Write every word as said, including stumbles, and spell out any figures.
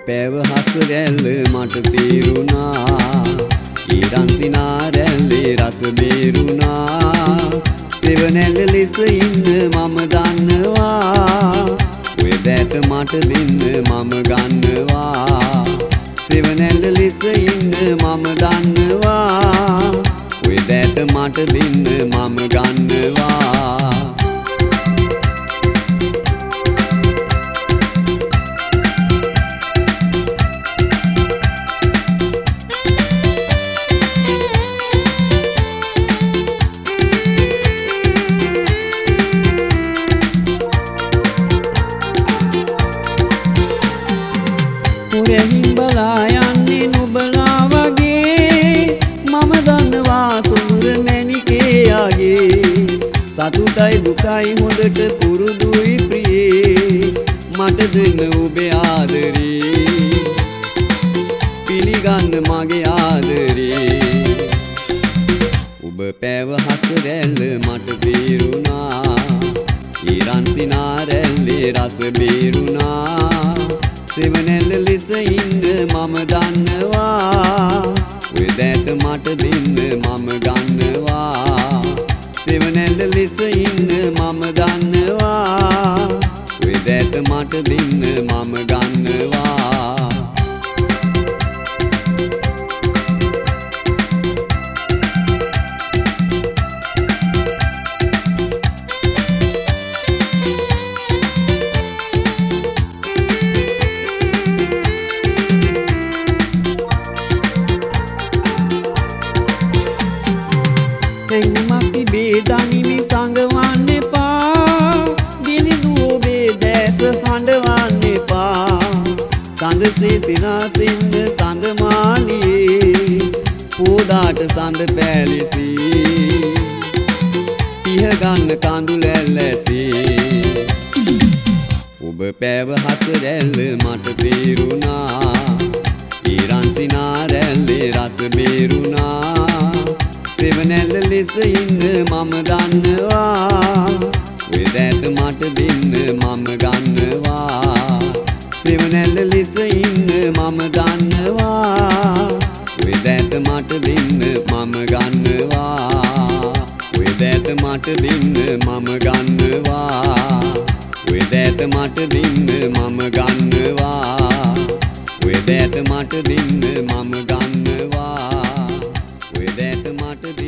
පැව හස රැල්ල මට තේරුණා ඊරන් සිනාරැල්ලේ රස බේරුණා සෙවණැල්ල ලෙස ඉන්න මම දන්නවා ඔය දැට මට දෙන්න මම ගන්නවා සෙවණැල්ල ලෙස ඉන්න මම දන්නවා ඔය දැට මට දෙන්න මම ගන්නවා උරහින් බලා යන්නේ නුඹලා වගේ මම දන්නවා සොඳුර මැණිකේ ආගේ සතුටයි දුකයි හොඳට පුරුදුයි ප්‍රියේ මට දෙන්න ඔබේ ආදරේ පිළිගන්න මගේ ආදරේ ඔබ පැව හස රැල්ල මට තේරුණා ඊරන් සිනාරැල්ලේ රස බේරුණා සෙවණැල්ල ලෙස ඉන්න මම දන්නවා ඔය දැට මට දෙන්න මම ගන්නවා සෙවණැල්ල ලෙස ඉන්න මම දන්නවා ඔය දැට මට දෙන්න මම ගන්නවා තෙංගුමක් තිබේ දනිමි සඟවන්න එපා දිලිඳු ඔබේ දැස හඬවන්න එපා සඳසේ සිනාසින්න සඳ මාලියේ පෝදාට සඳ පැලිසී පිහගන්න කඳුලැල් ඇසී ඔබ පැව හස රැල්ල මට තේරුණා ඊරන් සිනාරැල්ලේ රස බේරුණා සෙවණැල්ල ලෙස ඉන්න මම දන්නවා ඔය දැට මට දෙන්න මම ගන්නවා සෙවණැල්ල ලෙස ඉන්න මම දන්නවා ඔය දැට මට දෙන්න මම ගන්නවා ඔය දැට මට දෙන්න මම ගන්නවා ඔය දැට මට දෙන්න මම ගන්නවා ඔය දැට මට දෙන්න මම ගන්නවා ඔය දැට මට